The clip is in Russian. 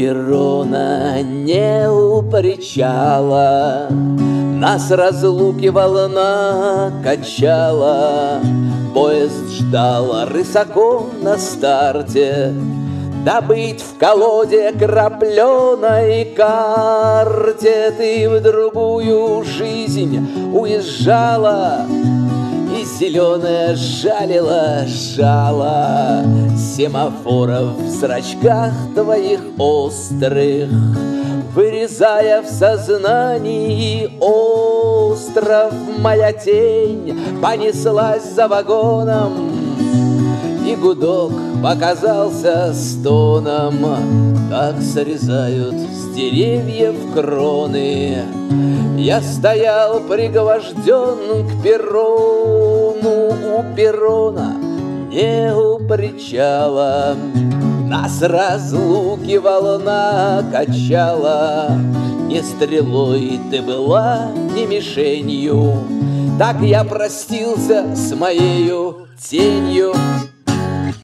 перрона, не у причала нас разлуки волна качала. Поезд ждал рысаком на старте, добыть в колоде крапленой карте. Ты в другую жизнь уезжала, и зеленое жалило жало семафоров в зрачках твоих острых, вырезая в сознании остров. Моя тень понеслась за вагоном, и гудок показался стоном. Так срезают с деревьев кроны. Я стоял пригвожден к перрону, у перрона, не у причала. Нас разлуки волна качала. Не стрелой ты была, не мишенью. Так я простился с моею тенью.